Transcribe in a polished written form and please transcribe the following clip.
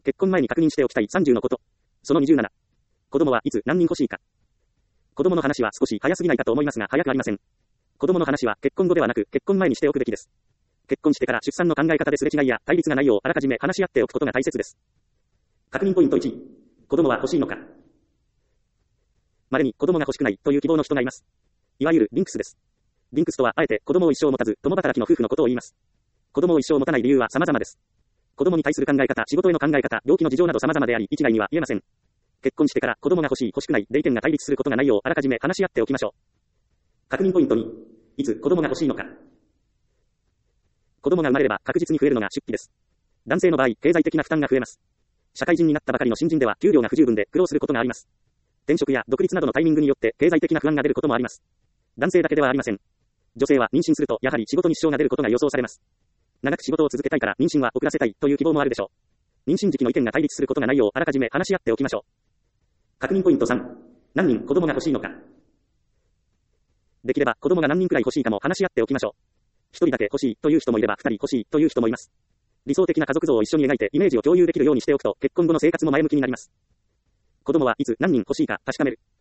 結婚前に確認しておきたい30のこと。その27。子供はいつ何人欲しいか。子供の話は少し早すぎないかと思いますが早くありません。子供の話は結婚後ではなく結婚前にしておくべきです。結婚してから出産の考え方ですれ違いや対立がないようあらかじめ話し合っておくことが大切です。確認ポイント1。子供は欲しいのか。稀に子供が欲しくないという希望の人がいます。いわゆるリンクスです。リンクスとはあえて子供を一生持たず共働きの夫婦のことを言います。子供を一生持たない理由は様々です。子供に対する考え方、仕事への考え方、病気の事情など様々であり、一概には言えません。結婚してから子供が欲しい、欲しくないで意見が対立することがないようあらかじめ話し合っておきましょう。確認ポイント2。いつ子供が欲しいのか。子供が生まれれば確実に増えるのが出費です。男性の場合、経済的な負担が増えます。社会人になったばかりの新人では給料が不十分で苦労することがあります。転職や独立などのタイミングによって経済的な不安が出ることもあります。男性だけではありません。女性は妊娠するとやはり仕事に支障が出ることが予想されます。長く仕事を続けたいから妊娠は遅らせたいという希望もあるでしょう。妊娠時期の意見が対立することがないようあらかじめ話し合っておきましょう。確認ポイント3。何人子供が欲しいのか。できれば子供が何人くらい欲しいかも話し合っておきましょう。一人だけ欲しいという人もいれば二人欲しいという人もいます。理想的な家族像を一緒に描いてイメージを共有できるようにしておくと結婚後の生活も前向きになります。子供はいつ何人欲しいか確かめる。